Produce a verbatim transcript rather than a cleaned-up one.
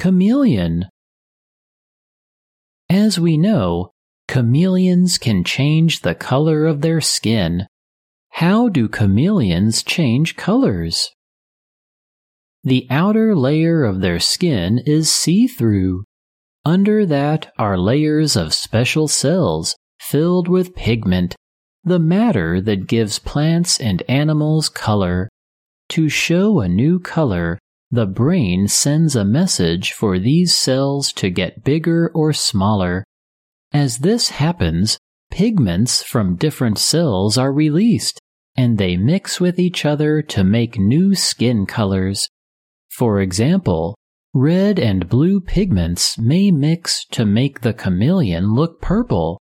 Chameleon. As we know, chameleons can change the color of their skin. How do chameleons change colors? The outer layer of their skin is see-through. Under that are layers of special cells filled with pigment, the matter that gives plants and animals color. To show a new color, the brain sends a message for these cells to get bigger or smaller. As this happens, pigments from different cells are released, and they mix with each other to make new skin colors. For example, red and blue pigments may mix to make the chameleon look purple.